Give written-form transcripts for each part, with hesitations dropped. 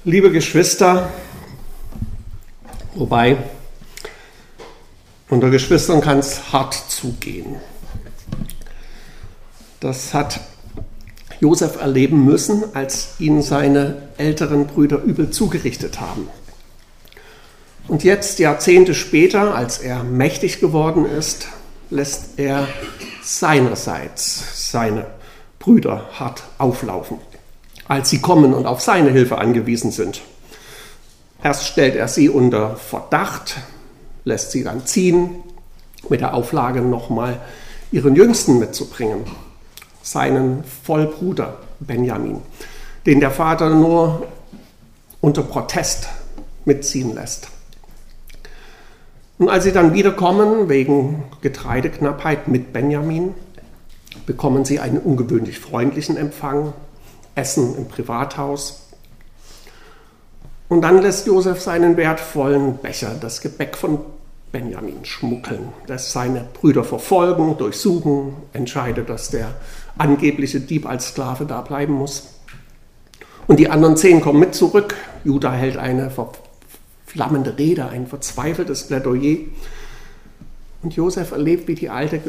Liebe Geschwister, wobei unter Geschwistern kann es hart zugehen. Das hat Josef erleben müssen, als ihn seine älteren Brüder übel zugerichtet haben. Und jetzt, Jahrzehnte später, als er mächtig geworden ist, lässt er seinerseits seine Brüder hart auflaufen, als sie kommen und auf seine Hilfe angewiesen sind. Erst stellt er sie unter Verdacht, lässt sie dann ziehen, mit der Auflage nochmal ihren Jüngsten mitzubringen, seinen Vollbruder Benjamin, den der Vater nur unter Protest mitziehen lässt. Und als sie dann wiederkommen, wegen Getreideknappheit mit Benjamin, bekommen sie einen ungewöhnlich freundlichen Empfang, Essen im Privathaus. Und dann lässt Josef seinen wertvollen Becher, das Gebäck von Benjamin, schmuggeln, lässt seine Brüder verfolgen, durchsuchen, entscheidet, dass der angebliche Dieb als Sklave da bleiben muss. Und die anderen 10 kommen mit zurück. Juda hält eine verflammende Rede, ein verzweifeltes Plädoyer. Und Josef erlebt, wie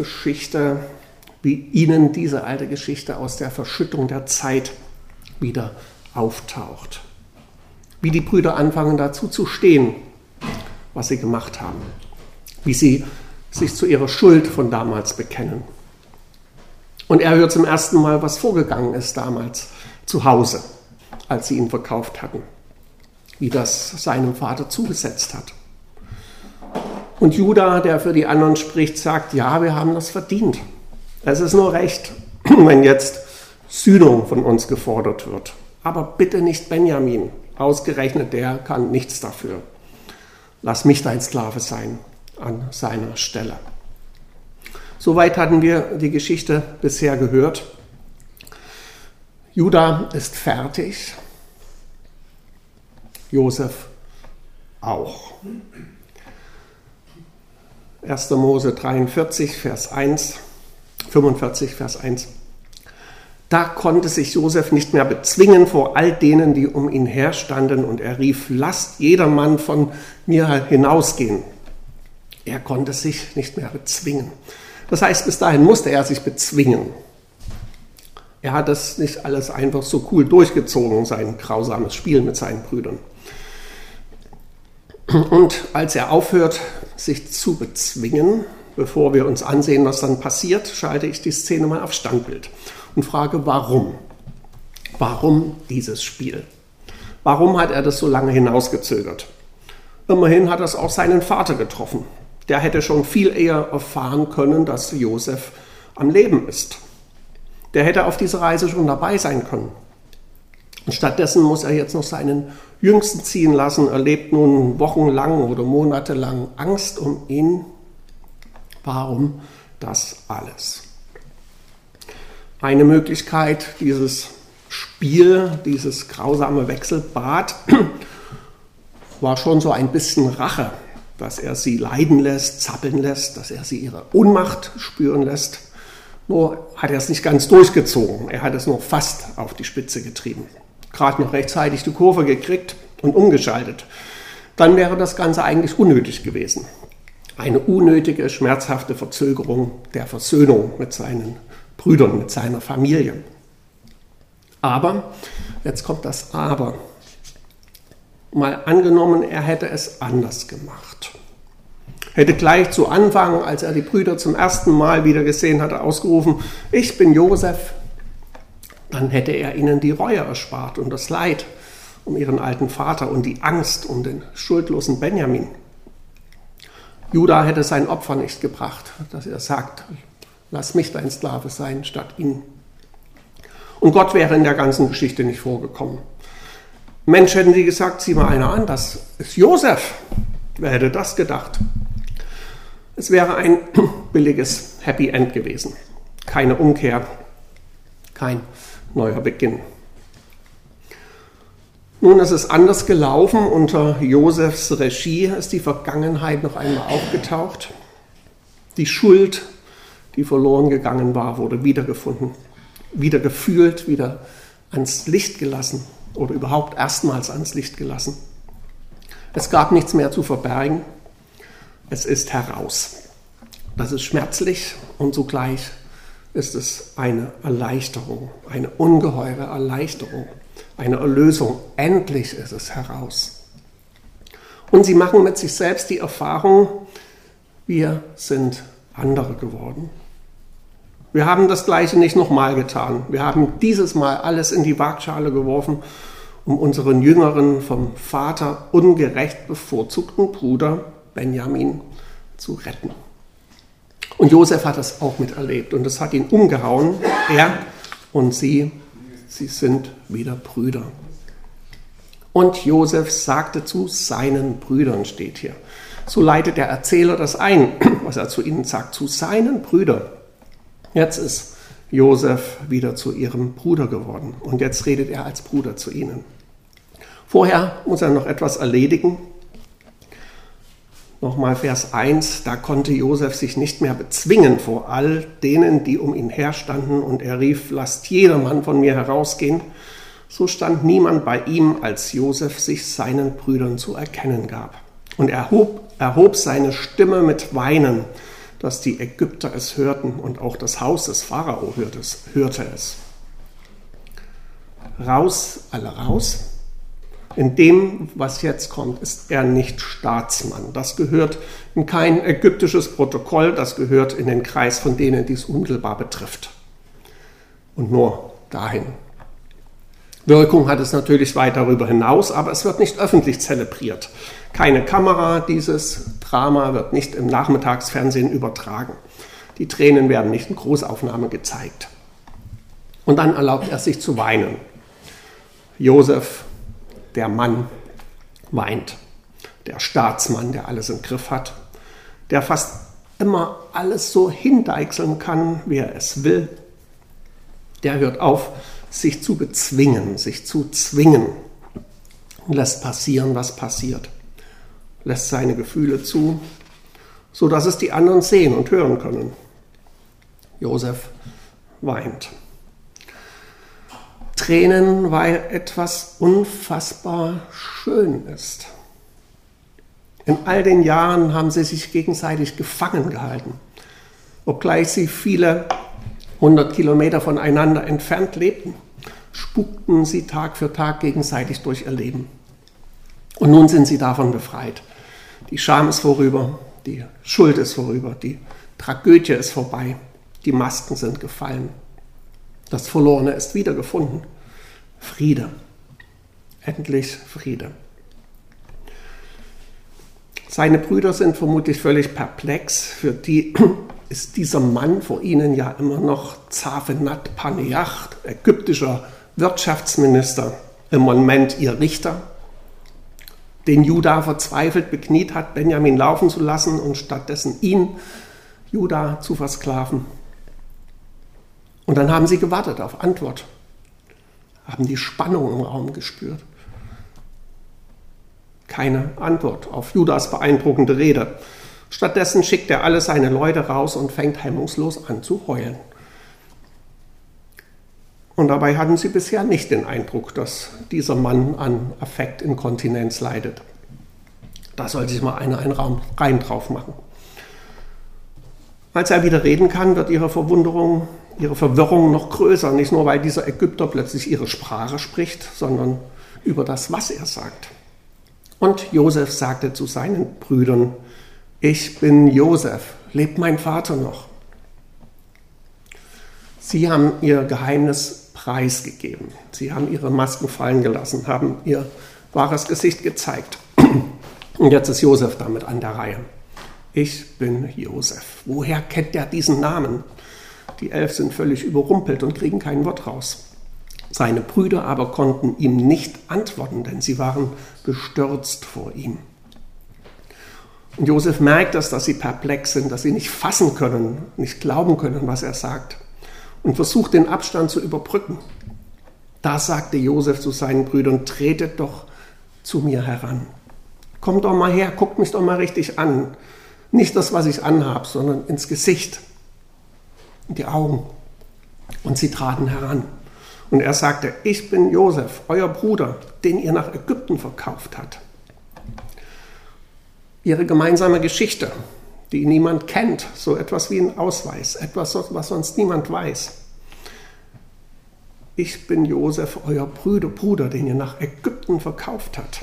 ihnen diese alte Geschichte aus der Verschüttung der Zeit wieder auftaucht. Wie die Brüder anfangen dazu zu stehen, was sie gemacht haben. Wie sie sich zu ihrer Schuld von damals bekennen. Und er hört zum ersten Mal, was vorgegangen ist damals zu Hause, als sie ihn verkauft hatten. Wie das seinem Vater zugesetzt hat. Und Juda, der für die anderen spricht, sagt, ja, wir haben das verdient. Es ist nur recht, wenn jetzt Sühnung von uns gefordert wird. Aber bitte nicht Benjamin. Ausgerechnet der kann nichts dafür. Lass mich dein Sklave sein an seiner Stelle. Soweit hatten wir die Geschichte bisher gehört. Juda ist fertig. Josef auch. 1. Mose 45, Vers 1, 45, Vers 1. Da konnte sich Josef nicht mehr bezwingen vor all denen, die um ihn herstanden, und er rief, lasst jedermann von mir hinausgehen. Er konnte sich nicht mehr bezwingen. Das heißt, bis dahin musste er sich bezwingen. Er hat das nicht alles einfach so cool durchgezogen, sein grausames Spiel mit seinen Brüdern. Und als er aufhört, sich zu bezwingen, bevor wir uns ansehen, was dann passiert, schalte ich die Szene mal auf Standbild und frage, warum? Warum dieses Spiel? Warum hat er das so lange hinausgezögert? Immerhin hat es auch seinen Vater getroffen. Der hätte schon viel eher erfahren können, dass Josef am Leben ist. Der hätte auf dieser Reise schon dabei sein können. Und stattdessen muss er jetzt noch seinen Jüngsten ziehen lassen. Er lebt nun wochenlang oder monatelang Angst um ihn. Warum das alles? Eine Möglichkeit, dieses Spiel, dieses grausame Wechselbad, war schon so ein bisschen Rache, dass er sie leiden lässt, zappeln lässt, dass er sie ihre Ohnmacht spüren lässt. Nur hat er es nicht ganz durchgezogen. Er hat es nur fast auf die Spitze getrieben. Gerade noch rechtzeitig die Kurve gekriegt und umgeschaltet. Dann wäre das Ganze eigentlich unnötig gewesen. Eine unnötige, schmerzhafte Verzögerung der Versöhnung mit seinen Brüdern, mit seiner Familie. Aber, jetzt kommt das Aber. Mal angenommen, er hätte es anders gemacht. Hätte gleich zu Anfang, als er die Brüder zum ersten Mal wieder gesehen hatte, ausgerufen, ich bin Josef. Dann hätte er ihnen die Reue erspart und das Leid um ihren alten Vater und die Angst um den schuldlosen Benjamin. Juda hätte sein Opfer nicht gebracht, dass er sagt, lass mich dein Sklave sein, statt ihn. Und Gott wäre in der ganzen Geschichte nicht vorgekommen. Mensch, hätten sie gesagt, sieh mal einer an, das ist Josef. Wer hätte das gedacht? Es wäre ein billiges Happy End gewesen. Keine Umkehr, kein neuer Beginn. Nun ist es anders gelaufen. Unter Josefs Regie ist die Vergangenheit noch einmal aufgetaucht. Die Schuld, die verloren gegangen war, wurde wiedergefunden, wieder gefühlt, wieder ans Licht gelassen. oder überhaupt erstmals ans Licht gelassen. Es gab nichts mehr zu verbergen. Es ist heraus. Das ist schmerzlich und zugleich ist es eine Erleichterung, eine ungeheure Erleichterung, eine Erlösung. Endlich ist es heraus. Und sie machen mit sich selbst die Erfahrung, wir sind andere geworden. Wir haben das Gleiche nicht nochmal getan. Wir haben dieses Mal alles in die Waagschale geworfen, um unseren jüngeren, vom Vater ungerecht bevorzugten Bruder Benjamin zu retten. Und Josef hat das auch miterlebt und es hat ihn umgehauen. Er und sie sind wieder Brüder. Und Josef sagte zu seinen Brüdern, steht hier. So leitet der Erzähler das ein, was er zu ihnen sagt, zu seinen Brüdern. Jetzt ist Josef wieder zu ihrem Bruder geworden und jetzt redet er als Bruder zu ihnen. Vorher muss er noch etwas erledigen. Nochmal Vers 1, da konnte Josef sich nicht mehr bezwingen vor all denen, die um ihn herstanden, und er rief, lasst jedermann von mir herausgehen. So stand niemand bei ihm, als Josef sich seinen Brüdern zu erkennen gab. Und er erhob seine Stimme mit Weinen, dass die Ägypter es hörten und auch das Haus des Pharao hörte es. Raus, alle raus. In dem, was jetzt kommt, ist er nicht Staatsmann. Das gehört in kein ägyptisches Protokoll, das gehört in den Kreis von denen, die es unmittelbar betrifft. Und nur dahin. Wirkung hat es natürlich weit darüber hinaus, aber es wird nicht öffentlich zelebriert. Keine Kamera, dieses Drama wird nicht im Nachmittagsfernsehen übertragen. Die Tränen werden nicht in Großaufnahme gezeigt. Und dann erlaubt er sich zu weinen. Josef, der Mann, weint. Der Staatsmann, der alles im Griff hat, der fast immer alles so hindeichseln kann, wie er es will, der hört auf, sich zu bezwingen, sich zu zwingen und lässt passieren, was passiert. Lässt seine Gefühle zu, sodass es die anderen sehen und hören können. Josef weint. Tränen, weil etwas unfassbar schön ist. In all den Jahren haben sie sich gegenseitig gefangen gehalten, obgleich sie viele 100 Kilometer voneinander entfernt lebten, spukten sie Tag für Tag gegenseitig durch ihr Leben. Und nun sind sie davon befreit. Die Scham ist vorüber, die Schuld ist vorüber, die Tragödie ist vorbei, die Masken sind gefallen. Das Verlorene ist wiedergefunden. Friede. Endlich Friede. Seine Brüder sind vermutlich völlig perplex. Für die ist dieser Mann vor ihnen ja immer noch Zaphenat Paneach, ägyptischer Wirtschaftsminister, im Moment ihr Richter, den Juda verzweifelt bekniet hat, Benjamin laufen zu lassen und stattdessen ihn, Juda, zu versklaven. Und dann haben sie gewartet auf Antwort, haben die Spannung im Raum gespürt. Keine Antwort auf Judas beeindruckende Rede. Stattdessen schickt er alle seine Leute raus und fängt hemmungslos an zu heulen. Und dabei hatten sie bisher nicht den Eindruck, dass dieser Mann an Affektinkontinenz leidet. Da soll sich mal einer einen Raum rein drauf machen. Als er wieder reden kann, wird ihre Verwunderung, ihre Verwirrung noch größer. Nicht nur, weil dieser Ägypter plötzlich ihre Sprache spricht, sondern über das, was er sagt. Und Josef sagte zu seinen Brüdern, ich bin Josef, lebt mein Vater noch? Sie haben ihr Geheimnis preisgegeben. Sie haben ihre Masken fallen gelassen, haben ihr wahres Gesicht gezeigt. Und jetzt ist Josef damit an der Reihe. Ich bin Josef. Woher kennt er diesen Namen? Die 11 sind völlig überrumpelt und kriegen kein Wort raus. Seine Brüder aber konnten ihm nicht antworten, denn sie waren bestürzt vor ihm. Und Josef merkt das, dass sie perplex sind, dass sie nicht fassen können, nicht glauben können, was er sagt. Und versucht, den Abstand zu überbrücken. Da sagte Josef zu seinen Brüdern, tretet doch zu mir heran. Kommt doch mal her, guckt mich doch mal richtig an. Nicht das, was ich anhabe, sondern ins Gesicht, in die Augen. Und sie traten heran. Und er sagte, ich bin Josef, euer Bruder, den ihr nach Ägypten verkauft habt. Ihre gemeinsame Geschichte, die niemand kennt, so etwas wie ein Ausweis, etwas, was sonst niemand weiß. Ich bin Josef, euer Bruder, den ihr nach Ägypten verkauft habt.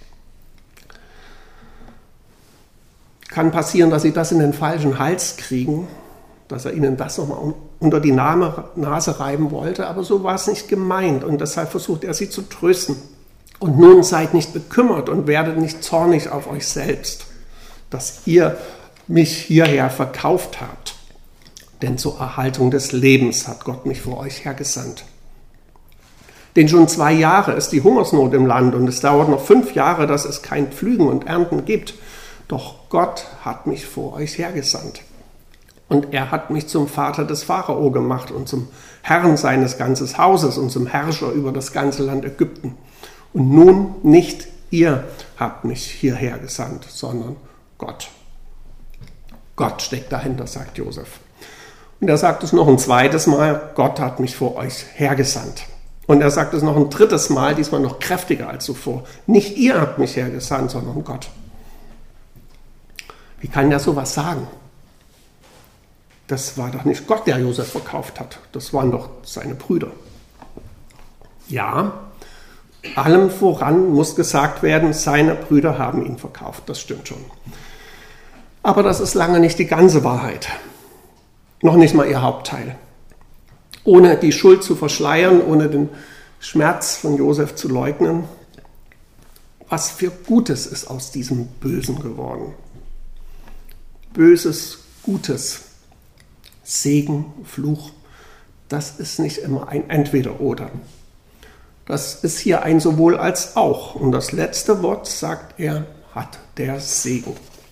Kann passieren, dass sie das in den falschen Hals kriegen, dass er ihnen das nochmal unter die Nase reiben wollte, aber so war es nicht gemeint und deshalb versucht er sie zu trösten. Und nun seid nicht bekümmert und werdet nicht zornig auf euch selbst, dass ihr mich hierher verkauft habt. Denn zur Erhaltung des Lebens hat Gott mich vor euch hergesandt. Denn schon 2 Jahre ist die Hungersnot im Land und es dauert noch 5 Jahre, dass es kein Pflügen und Ernten gibt. Doch Gott hat mich vor euch hergesandt. Und er hat mich zum Vater des Pharao gemacht und zum Herrn seines ganzen Hauses und zum Herrscher über das ganze Land Ägypten. Und nun nicht ihr habt mich hierher gesandt, sondern Gott. Gott steckt dahinter, sagt Josef. Und er sagt es noch ein zweites Mal, Gott hat mich vor euch hergesandt. Und er sagt es noch ein drittes Mal, diesmal noch kräftiger als zuvor. Nicht ihr habt mich hergesandt, sondern Gott. Wie kann der sowas sagen? Das war doch nicht Gott, der Josef verkauft hat. Das waren doch seine Brüder. Ja, allem voran muss gesagt werden, seine Brüder haben ihn verkauft. Das stimmt schon. Aber das ist lange nicht die ganze Wahrheit. Noch nicht mal ihr Hauptteil. Ohne die Schuld zu verschleiern, ohne den Schmerz von Josef zu leugnen, was für Gutes ist aus diesem Bösen geworden. Böses, Gutes, Segen, Fluch, das ist nicht immer ein Entweder-Oder. Das ist hier ein sowohl als auch. Und das letzte Wort, sagt er, hat der Segen.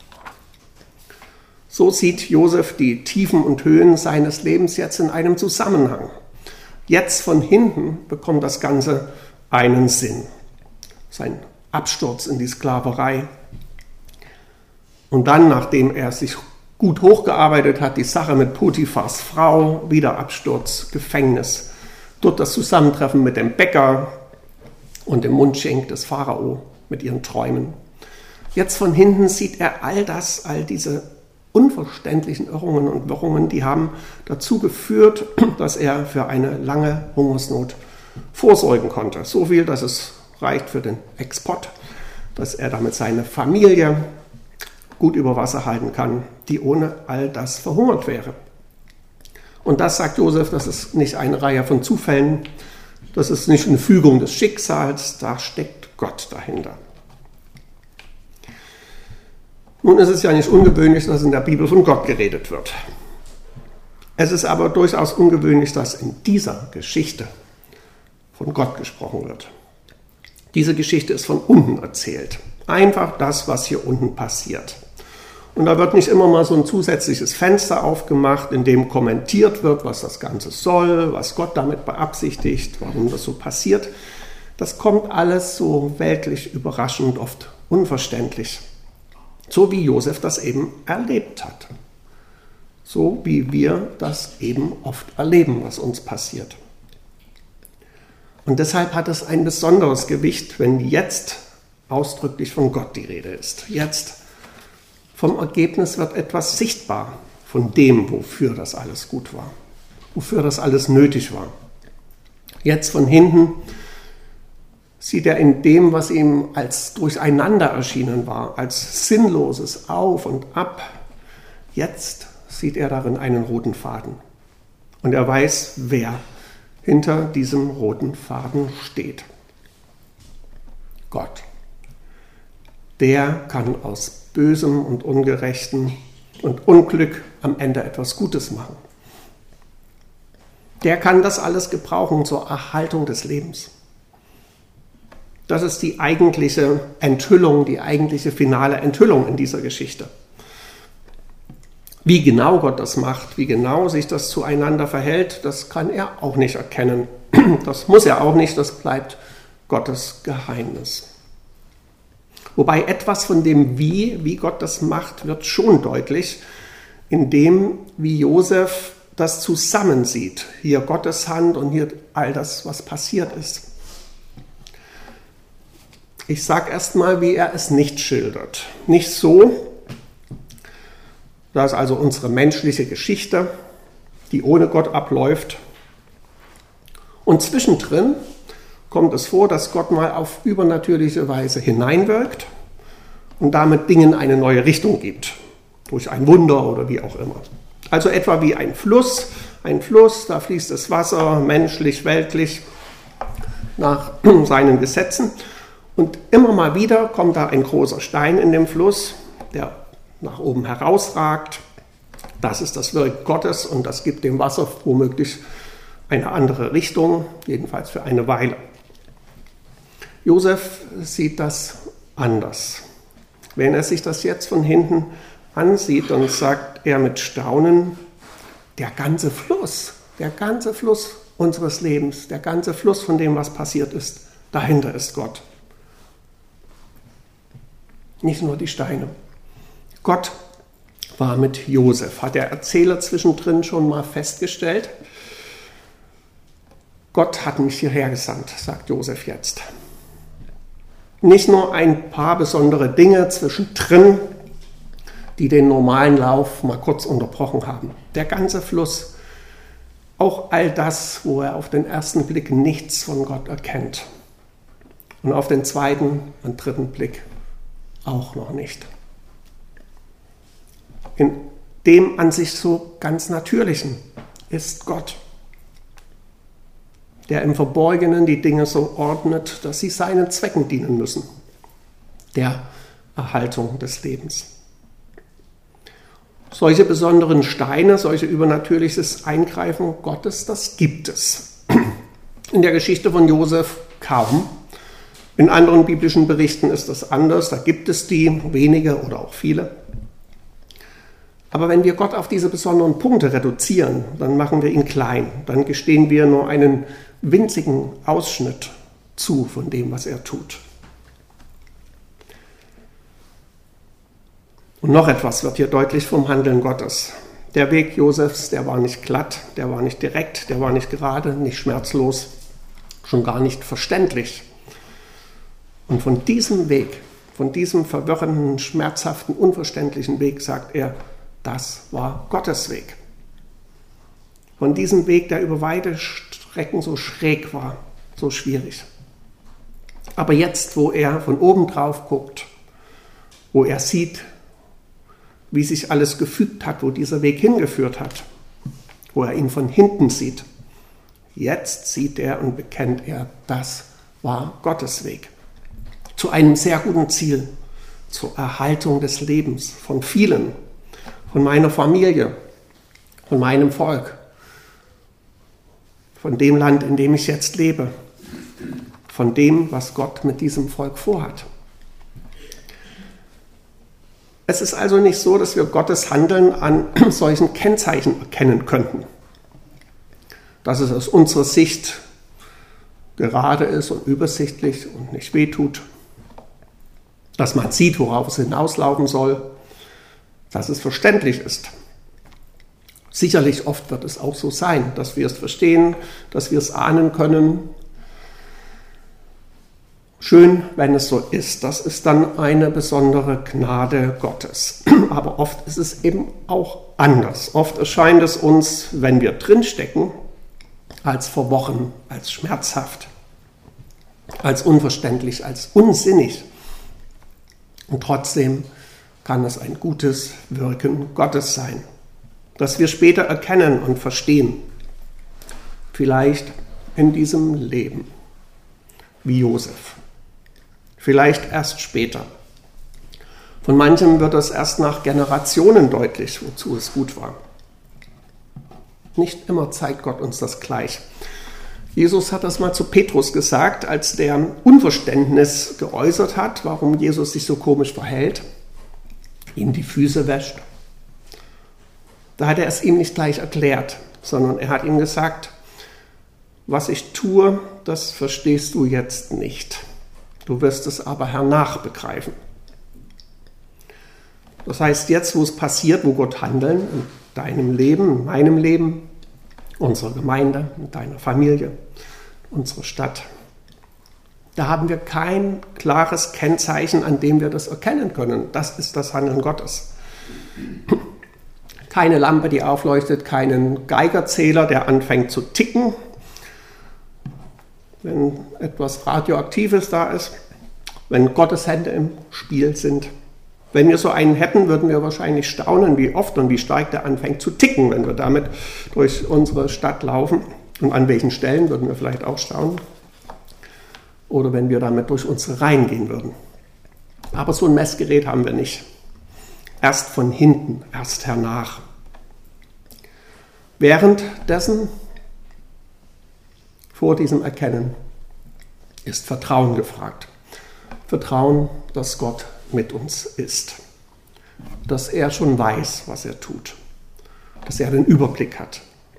So sieht Josef die Tiefen und Höhen seines Lebens jetzt in einem Zusammenhang. Jetzt von hinten bekommt das Ganze einen Sinn. Sein Absturz in die Sklaverei. Und dann, nachdem er sich gut hochgearbeitet hat, die Sache mit Potiphars Frau, wieder Absturz, Gefängnis, dort das Zusammentreffen mit dem Bäcker und dem Mundschenk des Pharao mit ihren Träumen. Jetzt von hinten sieht er all diese unverständlichen Irrungen und Wirrungen, die haben dazu geführt, dass er für eine lange Hungersnot vorsorgen konnte. So viel, dass es reicht für den Export, dass er damit seine Familie gut über Wasser halten kann, die ohne all das verhungert wäre. Und das, sagt Josef, das ist nicht eine Reihe von Zufällen, das ist nicht eine Fügung des Schicksals, da steckt Gott dahinter. Nun ist es ja nicht ungewöhnlich, dass in der Bibel von Gott geredet wird. Es ist aber durchaus ungewöhnlich, dass in dieser Geschichte von Gott gesprochen wird. Diese Geschichte ist von unten erzählt. Einfach das, was hier unten passiert. Und da wird nicht immer mal so ein zusätzliches Fenster aufgemacht, in dem kommentiert wird, was das Ganze soll, was Gott damit beabsichtigt, warum das so passiert. Das kommt alles so weltlich überraschend, oft unverständlich. So wie Josef das eben erlebt hat. So wie wir das eben oft erleben, was uns passiert. Und deshalb hat es ein besonderes Gewicht, wenn jetzt ausdrücklich von Gott die Rede ist. Jetzt vom Ergebnis wird etwas sichtbar von dem, wofür das alles gut war, wofür das alles nötig war. Jetzt von hinten sieht er in dem, was ihm als Durcheinander erschienen war, als sinnloses Auf und Ab. Jetzt sieht er darin einen roten Faden. Und er weiß, wer hinter diesem roten Faden steht. Gott. Der kann aus Bösem und Ungerechten und Unglück am Ende etwas Gutes machen. Der kann das alles gebrauchen zur Erhaltung des Lebens. Das ist die eigentliche Enthüllung, die eigentliche finale Enthüllung in dieser Geschichte. Wie genau Gott das macht, wie genau sich das zueinander verhält, das kann er auch nicht erkennen. Das muss er auch nicht, das bleibt Gottes Geheimnis. Wobei etwas von dem wie Gott das macht, wird schon deutlich, in dem, wie Josef das zusammensieht. Hier Gottes Hand und hier all das, was passiert ist. Ich sage erstmal, wie er es nicht schildert. Nicht so, dass also unsere menschliche Geschichte, die ohne Gott abläuft. Und zwischendrin kommt es vor, dass Gott mal auf übernatürliche Weise hineinwirkt und damit Dingen eine neue Richtung gibt. Durch ein Wunder oder wie auch immer. Also etwa wie ein Fluss, da fließt das Wasser menschlich, weltlich nach seinen Gesetzen. Und immer mal wieder kommt da ein großer Stein in dem Fluss, der nach oben herausragt. Das ist das Wirken Gottes und das gibt dem Wasser womöglich eine andere Richtung, jedenfalls für eine Weile. Josef sieht das anders. Wenn er sich das jetzt von hinten ansieht, dann sagt er mit Staunen, der ganze Fluss unseres Lebens, der ganze Fluss von dem, was passiert ist, dahinter ist Gott. Nicht nur die Steine. Gott war mit Josef, hat der Erzähler zwischendrin schon mal festgestellt. Gott hat mich hierher gesandt, sagt Josef jetzt. Nicht nur ein paar besondere Dinge zwischendrin, die den normalen Lauf mal kurz unterbrochen haben. Der ganze Fluss, auch all das, wo er auf den ersten Blick nichts von Gott erkennt. Und auf den zweiten und dritten Blick auch noch nicht. In dem an sich so ganz Natürlichen ist Gott, der im Verborgenen die Dinge so ordnet, dass sie seinen Zwecken dienen müssen, der Erhaltung des Lebens. Solche besonderen Steine, solche übernatürliches Eingreifen Gottes, das gibt es. In der Geschichte von Josef kaum. In anderen biblischen Berichten ist das anders, da gibt es die, wenige oder auch viele. Aber wenn wir Gott auf diese besonderen Punkte reduzieren, dann machen wir ihn klein, dann gestehen wir nur einen winzigen Ausschnitt zu von dem, was er tut. Und noch etwas wird hier deutlich vom Handeln Gottes. Der Weg Josefs, der war nicht glatt, der war nicht direkt, der war nicht gerade, nicht schmerzlos, schon gar nicht verständlich. Und von diesem Weg, von diesem verwirrenden, schmerzhaften, unverständlichen Weg, sagt er, das war Gottes Weg. Von diesem Weg, der über weite Strecken so schräg war, so schwierig. Aber jetzt, wo er von oben drauf guckt, wo er sieht, wie sich alles gefügt hat, wo dieser Weg hingeführt hat, wo er ihn von hinten sieht, jetzt sieht er und bekennt er, das war Gottes Weg. Zu einem sehr guten Ziel, zur Erhaltung des Lebens von vielen, von meiner Familie, von meinem Volk, von dem Land, in dem ich jetzt lebe, von dem, was Gott mit diesem Volk vorhat. Es ist also nicht so, dass wir Gottes Handeln an solchen Kennzeichen erkennen könnten. Dass es aus unserer Sicht gerade ist und übersichtlich und nicht wehtut. Dass man sieht, worauf es hinauslaufen soll. Dass es verständlich ist. Sicherlich oft wird es auch so sein, dass wir es verstehen, dass wir es ahnen können. Schön, wenn es so ist. Das ist dann eine besondere Gnade Gottes. Aber oft ist es eben auch anders. Oft erscheint es uns, wenn wir drinstecken, als verworren, als schmerzhaft, als unverständlich, als unsinnig. Und trotzdem kann es ein gutes Wirken Gottes sein, das wir später erkennen und verstehen. Vielleicht in diesem Leben, wie Josef. Vielleicht erst später. Von manchem wird es erst nach Generationen deutlich, wozu es gut war. Nicht immer zeigt Gott uns das gleich. Jesus hat das mal zu Petrus gesagt, als der Unverständnis geäußert hat, warum Jesus sich so komisch verhält, ihm die Füße wäscht. Da hat er es ihm nicht gleich erklärt, sondern er hat ihm gesagt, was ich tue, das verstehst du jetzt nicht. Du wirst es aber hernach begreifen. Das heißt, jetzt, wo es passiert, wo Gott Handeln deinem Leben, meinem Leben, unserer Gemeinde, deiner Familie, unserer Stadt. Da haben wir kein klares Kennzeichen, an dem wir das erkennen können. Das ist das Handeln Gottes. Keine Lampe, die aufleuchtet, keinen Geigerzähler, der anfängt zu ticken, wenn etwas Radioaktives da ist, wenn Gottes Hände im Spiel sind. Wenn wir so einen hätten, würden wir wahrscheinlich staunen, wie oft und wie stark der anfängt zu ticken, wenn wir damit durch unsere Stadt laufen. Und an welchen Stellen würden wir vielleicht auch staunen. Oder wenn wir damit durch unsere Reihen gehen würden. Aber so ein Messgerät haben wir nicht. Erst von hinten, erst hernach. Währenddessen, vor diesem Erkennen, ist Vertrauen gefragt. Vertrauen, dass Gott mit uns ist. Dass er schon weiß, was er tut. Dass er den Überblick hat.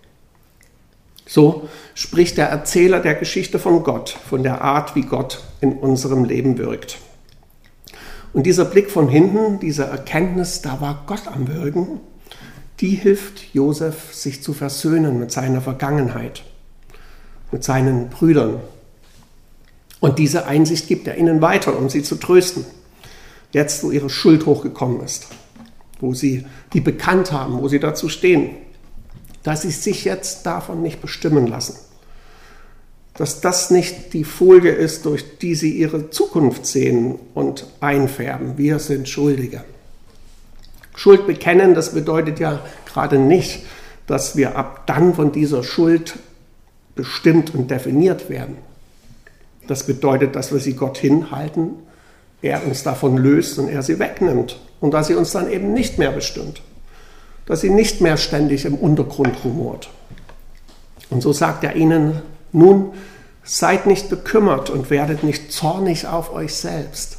So spricht der Erzähler der Geschichte von Gott, von der Art, wie Gott in unserem Leben wirkt. Und dieser Blick von hinten, diese Erkenntnis, da war Gott am Wirken, die hilft Josef, sich zu versöhnen mit seiner Vergangenheit, mit seinen Brüdern. Und diese Einsicht gibt er ihnen weiter, um sie zu trösten. Jetzt, wo ihre Schuld hochgekommen ist, wo sie die bekannt haben, wo sie dazu stehen, dass sie sich jetzt davon nicht bestimmen lassen. Dass das nicht die Folie ist, durch die sie ihre Zukunft sehen und einfärben. Wir sind Schuldige. Schuld bekennen, das bedeutet ja gerade nicht, dass wir ab dann von dieser Schuld bestimmt und definiert werden. Das bedeutet, dass wir sie Gott hinhalten, er uns davon löst und er sie wegnimmt. Und dass sie uns dann eben nicht mehr bestimmt. Dass sie nicht mehr ständig im Untergrund rumort. Und so sagt er ihnen, nun seid nicht bekümmert und werdet nicht zornig auf euch selbst,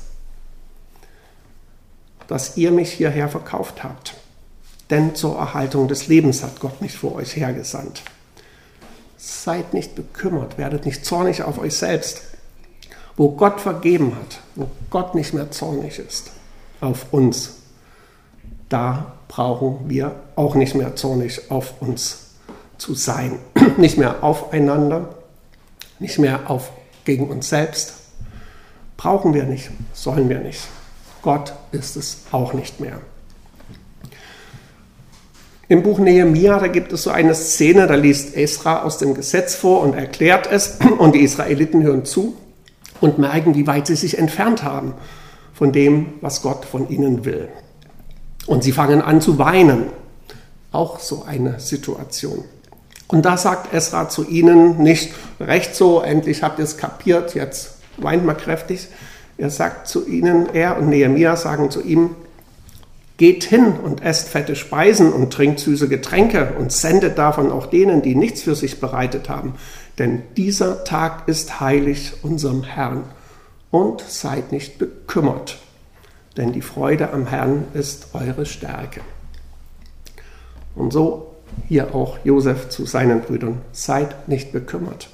dass ihr mich hierher verkauft habt. Denn zur Erhaltung des Lebens hat Gott mich vor euch hergesandt. Seid nicht bekümmert, werdet nicht zornig auf euch selbst. Wo Gott vergeben hat, wo Gott nicht mehr zornig ist auf uns, da brauchen wir auch nicht mehr zornig auf uns zu sein. Nicht mehr aufeinander, nicht mehr gegen uns selbst. Brauchen wir nicht, sollen wir nicht. Gott ist es auch nicht mehr. Im Buch Nehemia, da gibt es so eine Szene, da liest Esra aus dem Gesetz vor und erklärt es und die Israeliten hören zu und merken, wie weit sie sich entfernt haben von dem, was Gott von ihnen will. Und sie fangen an zu weinen. Auch so eine Situation. Und da sagt Esra zu ihnen nicht, recht so, endlich habt ihr es kapiert, jetzt weint mal kräftig. Er sagt zu ihnen, er und Nehemia sagen zu ihm, geht hin und esst fette Speisen und trinkt süße Getränke und sendet davon auch denen, die nichts für sich bereitet haben. Denn dieser Tag ist heilig unserem Herrn. Und seid nicht bekümmert, denn die Freude am Herrn ist eure Stärke. Und so hier auch Josef zu seinen Brüdern, seid nicht bekümmert.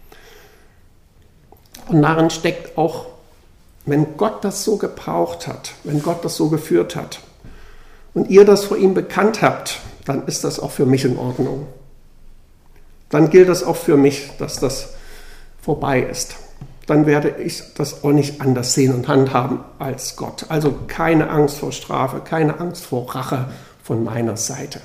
Und darin steckt auch, wenn Gott das so gebraucht hat, wenn Gott das so geführt hat und ihr das vor ihm bekannt habt, dann ist das auch für mich in Ordnung. Dann gilt das auch für mich, dass das vorbei ist. Dann werde ich das auch nicht anders sehen und handhaben als Gott. Also keine Angst vor Strafe, keine Angst vor Rache von meiner Seite.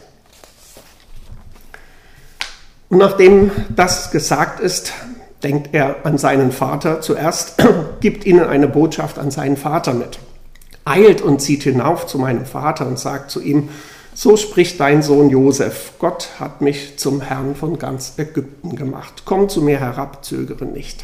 Und nachdem das gesagt ist, denkt er an seinen Vater zuerst, gibt ihnen eine Botschaft an seinen Vater mit. Eilt und zieht hinauf zu meinem Vater und sagt zu ihm, so spricht dein Sohn Josef, Gott hat mich zum Herrn von ganz Ägypten gemacht. Komm zu mir herab, zögere nicht.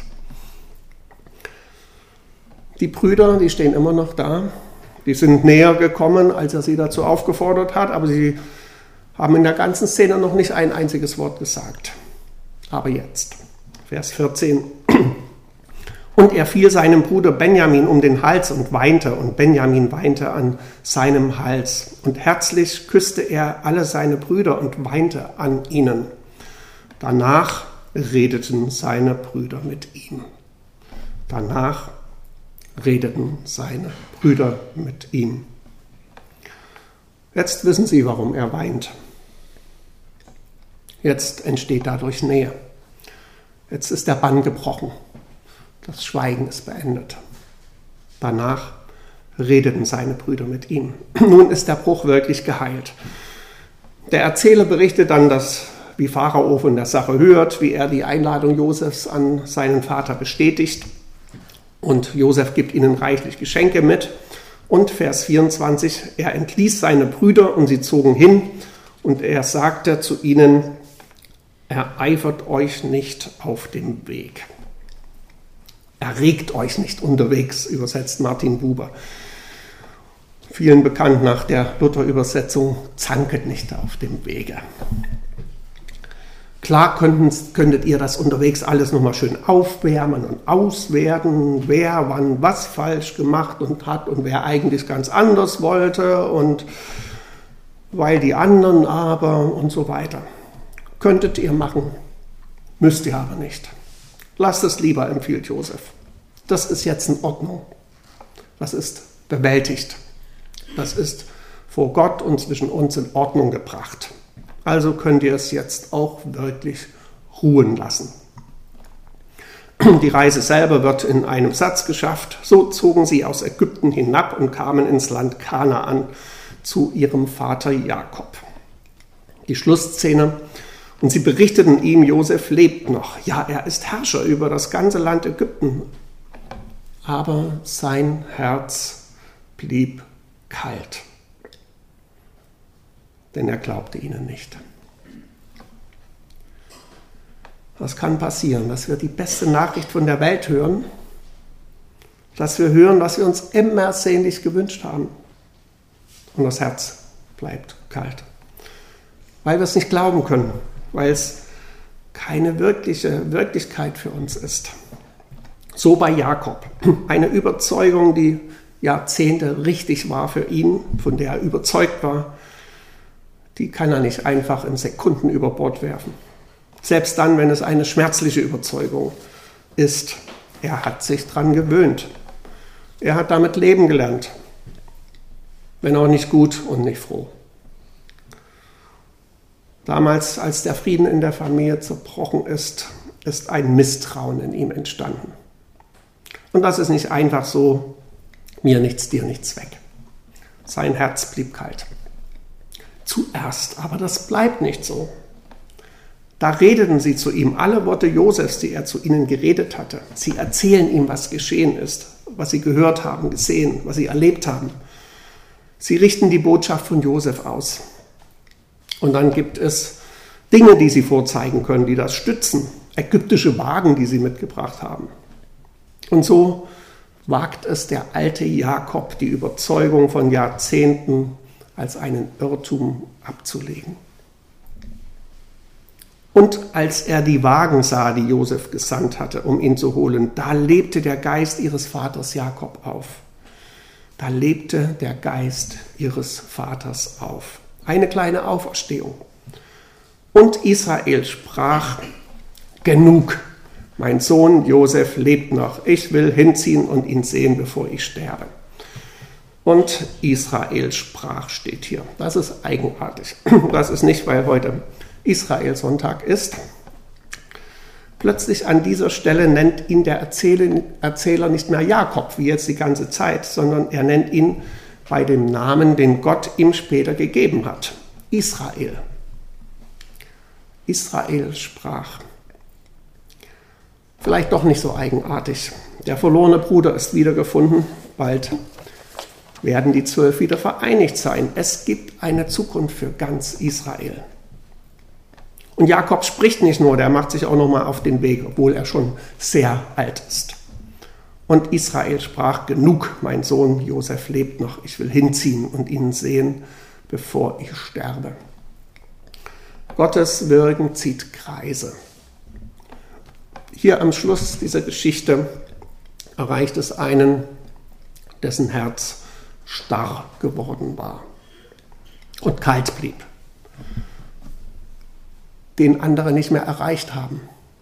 Die Brüder, die stehen immer noch da. Die sind näher gekommen, als er sie dazu aufgefordert hat, aber sie haben in der ganzen Szene noch nicht ein einziges Wort gesagt. Aber jetzt, Vers 14. Und er fiel seinem Bruder Benjamin um den Hals und Benjamin weinte an seinem Hals. Und herzlich küsste er alle seine Brüder und weinte an ihnen. Danach redeten seine Brüder mit ihm. Danach redeten seine Brüder mit ihm. Jetzt wissen Sie, warum er weint. Jetzt entsteht dadurch Nähe. Jetzt ist der Bann gebrochen. Das Schweigen ist beendet. Danach redeten seine Brüder mit ihm. Nun ist der Bruch wirklich geheilt. Der Erzähler berichtet dann, wie Pharao von der Sache hört, wie er die Einladung Josefs an seinen Vater bestätigt. Und Josef gibt ihnen reichlich Geschenke mit. Und Vers 24, er entließ seine Brüder und sie zogen hin. Und er sagte zu ihnen, ereifert euch nicht auf dem Weg. Erregt euch nicht unterwegs, übersetzt Martin Buber. Vielen bekannt nach der Luther-Übersetzung, zanket nicht auf dem Wege. Klar könntet ihr das unterwegs alles nochmal schön aufwärmen und auswerten, wer wann was falsch gemacht und hat und wer eigentlich ganz anders wollte und weil die anderen aber und so weiter. Könntet ihr machen, müsst ihr aber nicht. Lasst es lieber, empfiehlt Josef. Das ist jetzt in Ordnung. Das ist bewältigt. Das ist vor Gott und zwischen uns in Ordnung gebracht. Also könnt ihr es jetzt auch wirklich ruhen lassen. Die Reise selber wird in einem Satz geschafft. So zogen sie aus Ägypten hinab und kamen ins Land Kanaan zu ihrem Vater Jakob. Die Schlussszene. Und sie berichteten ihm, Josef lebt noch. Ja, er ist Herrscher über das ganze Land Ägypten. Aber sein Herz blieb kalt. Denn er glaubte ihnen nicht. Was kann passieren? Dass wir die beste Nachricht von der Welt hören, dass wir hören, was wir uns immer sehnlich gewünscht haben. Und das Herz bleibt kalt. Weil wir es nicht glauben können, weil es keine wirkliche Wirklichkeit für uns ist. So bei Jakob. Eine Überzeugung, die Jahrzehnte richtig war für ihn, von der er überzeugt war, die kann er nicht einfach in Sekunden über Bord werfen. Selbst dann, wenn es eine schmerzliche Überzeugung ist. Er hat sich dran gewöhnt. Er hat damit leben gelernt. Wenn auch nicht gut und nicht froh. Damals, als der Frieden in der Familie zerbrochen ist, ist ein Misstrauen in ihm entstanden. Und das ist nicht einfach so, mir nichts, dir nichts weg. Sein Herz blieb kalt. Zuerst, aber das bleibt nicht so. Da redeten sie zu ihm alle Worte Josefs, die er zu ihnen geredet hatte. Sie erzählen ihm, was geschehen ist, was sie gehört haben, gesehen, was sie erlebt haben. Sie richten die Botschaft von Josef aus. Und dann gibt es Dinge, die sie vorzeigen können, die das stützen. Ägyptische Wagen, die sie mitgebracht haben. Und so wagt es der alte Jakob, die Überzeugung von Jahrzehnten als einen Irrtum abzulegen. Und als er die Wagen sah, die Josef gesandt hatte, um ihn zu holen, da lebte der Geist ihres Vaters Jakob auf. Da lebte der Geist ihres Vaters auf. Eine kleine Auferstehung. Und Israel sprach, genug, mein Sohn Josef lebt noch, ich will hinziehen und ihn sehen, bevor ich sterbe. Und Israel sprach, steht hier. Das ist eigenartig. Das ist nicht, weil heute Israel-Sonntag ist. Plötzlich an dieser Stelle nennt ihn der Erzähler nicht mehr Jakob, wie jetzt die ganze Zeit, sondern er nennt ihn bei dem Namen, den Gott ihm später gegeben hat. Israel. Israel sprach. Vielleicht doch nicht so eigenartig. Der verlorene Bruder ist wiedergefunden. Bald werden die 12 wieder vereinigt sein. Es gibt eine Zukunft für ganz Israel. Und Jakob spricht nicht nur, der macht sich auch noch mal auf den Weg, obwohl er schon sehr alt ist. Und Israel sprach, genug, mein Sohn Josef lebt noch, ich will hinziehen und ihn sehen, bevor ich sterbe. Gottes Wirken zieht Kreise. Hier am Schluss dieser Geschichte erreicht es einen, dessen Herz starr geworden war und kalt blieb, den andere nicht mehr erreicht haben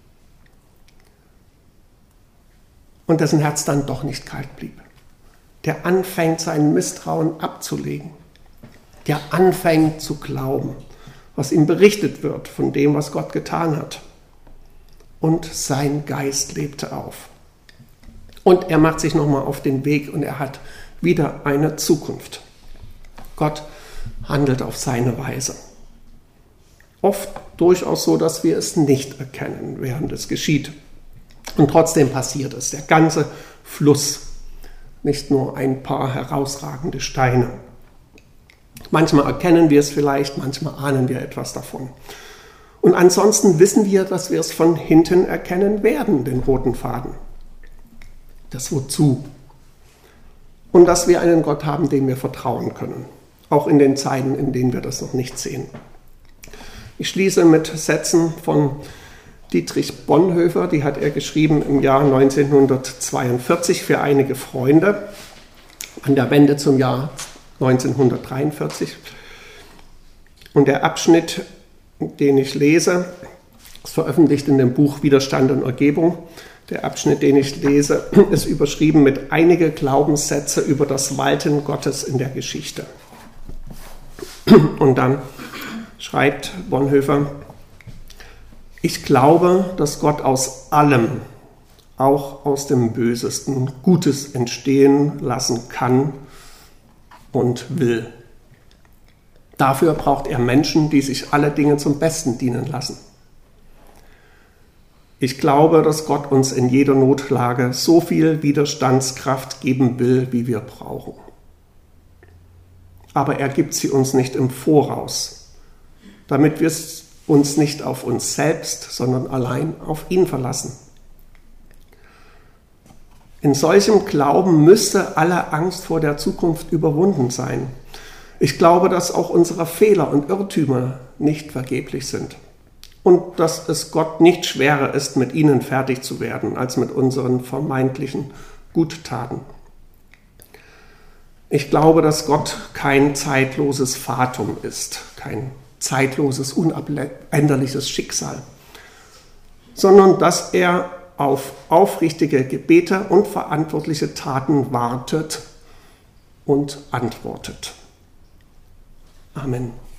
und dessen Herz dann doch nicht kalt blieb, der anfängt, sein Misstrauen abzulegen, der anfängt zu glauben was ihm berichtet wird von dem, was Gott getan hat. Und sein Geist lebte auf. Und er macht sich nochmal auf den Weg und er hat wieder eine Zukunft. Gott handelt auf seine Weise. Oft durchaus so, dass wir es nicht erkennen, während es geschieht. Und trotzdem passiert es, der ganze Fluss, nicht nur ein paar herausragende Steine. Manchmal erkennen wir es vielleicht, manchmal ahnen wir etwas davon. Und ansonsten wissen wir, dass wir es von hinten erkennen werden, den roten Faden. Das Wozu. Und dass wir einen Gott haben, dem wir vertrauen können. Auch in den Zeiten, in denen wir das noch nicht sehen. Ich schließe mit Sätzen von Dietrich Bonhoeffer, die hat er geschrieben im Jahr 1942 für einige Freunde, an der Wende zum Jahr 1943. Und der Abschnitt, den ich lese, ist veröffentlicht in dem Buch Widerstand und Ergebung. Der Abschnitt, den ich lese, ist überschrieben mit einige Glaubenssätze über das Walten Gottes in der Geschichte. Und dann schreibt Bonhoeffer: Ich glaube, dass Gott aus allem, auch aus dem Bösesten, Gutes entstehen lassen kann und will. Dafür braucht er Menschen, die sich alle Dinge zum Besten dienen lassen. Ich glaube, dass Gott uns in jeder Notlage so viel Widerstandskraft geben will, wie wir brauchen. Aber er gibt sie uns nicht im Voraus, damit wir uns nicht auf uns selbst, sondern allein auf ihn verlassen. In solchem Glauben müsste alle Angst vor der Zukunft überwunden sein. Ich glaube, dass auch unsere Fehler und Irrtümer nicht vergeblich sind und dass es Gott nicht schwerer ist, mit ihnen fertig zu werden, als mit unseren vermeintlichen Guttaten. Ich glaube, dass Gott kein zeitloses Fatum ist, kein zeitloses, unabänderliches Schicksal, sondern dass er auf aufrichtige Gebete und verantwortliche Taten wartet und antwortet. Amen.